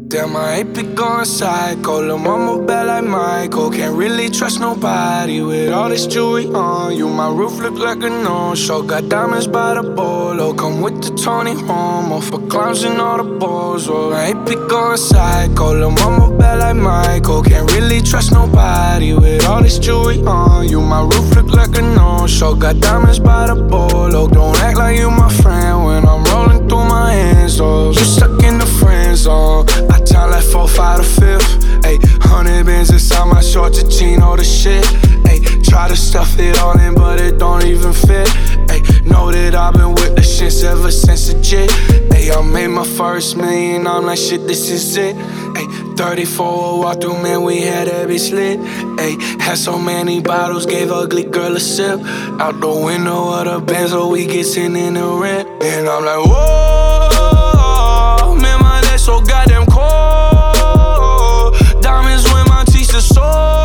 Damn, I AP going psycho. Lil' mama bad like Michael. Can't really trust nobody with all this jewelry on you. My roof look like a no-show. Got diamonds by the bolo. Come with the Tony Romo for clowns and all the balls. Oh, my AP going psycho. Lil' mama bad like Michael. Can't really trust nobody with all this jewelry on you. My roof look like a no-show. Got diamonds by the bolo. Don't act like you my friend when I'm rolling through my hands. Oh, you stuck in the friend zone. I time like 4, 5 to 5th. Ayy, 100 bands inside my shorts, a jean, all the shit. Ayy, try to stuff it all in, but it don't even fit. Ayy, know that I've been with the shits ever since a jit. Ayy, I made my first million, I'm like, shit, this is it. Ayy, 34 walk through, man, we had that bitch lit. Ayy, had so many bottles, gave ugly girl a sip. Out the window of the Benz, so we get sent in the rent. And I'm like, whoa, man, my neck so goddamn cold. Diamonds when my teacher sold.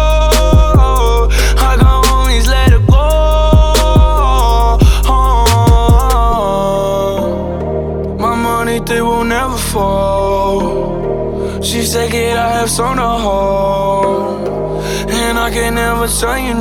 I got homies, let it go. My money, they will never fall. She said, kid, I have some to hold, and I can never tell you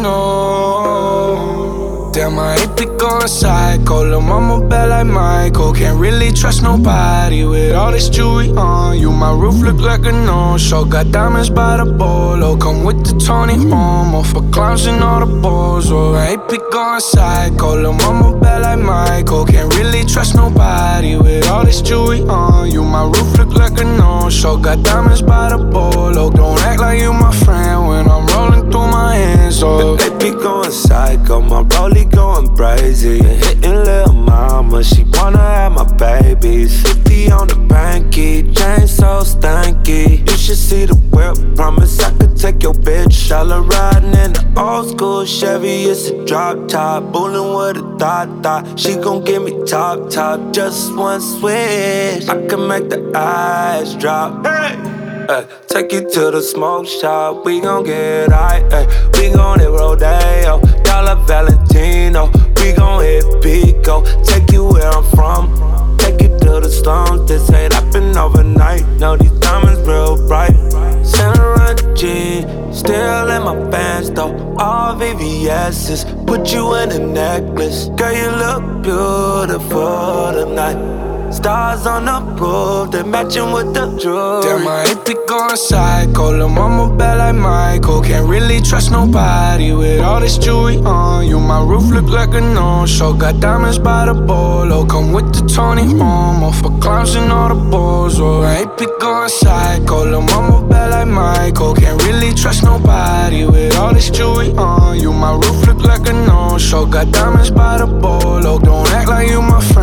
no. Damn, I AP going psycho. Lil' mama bad like Michael. Can't really trust nobody with all this jewelry on you. My roof look like a no-show. Got diamonds by the bolo. Come with the Tony Romo for clowns and all the balls. Oh, AP going psycho. Lil' mama bad like Michael. Can't really trust nobody with all this jewelry on you. My roof look like a no-show. Got diamonds by the bolo. Don't act like you my friend when I'm rolling through my hands. Oh, AP going psycho. My rollie going crazy and hitting lil' mama. She wanna have my babies. 50 on the banky, chain so stanky. You should see the whip. Promise I could take your bitch. All her riding in the old school Chevy. It's a drop top, bullin' with a thought. She gon' give me top, just one switch. I can make the eyes drop. Hey. Take you to the smoke shop, we gon' get high. We gon' hit Rodeo, Dollar Valentino. We gon' hit Pico, take you where I'm from. Take you to the slums, this ain't happen overnight. No, these diamonds real bright. Saint Jean, still in my pants though. All VVS's, put you in a necklace. Girl, you look beautiful tonight. Stars on the roof, they matching with the jewelry. Damn, my AP going psycho. Lil' mama bad like Michael. Can't really trust nobody with all this jewelry on you. My roof look like a no-show. Got diamonds by the bolo. Come with the Tony Romo for clowns and all the balls. Oh, my AP going psycho. Lil' mama bad like Michael. Can't really trust nobody with all this jewelry on you. My roof look like a no-show. Got diamonds by the bolo. Don't act like you my friend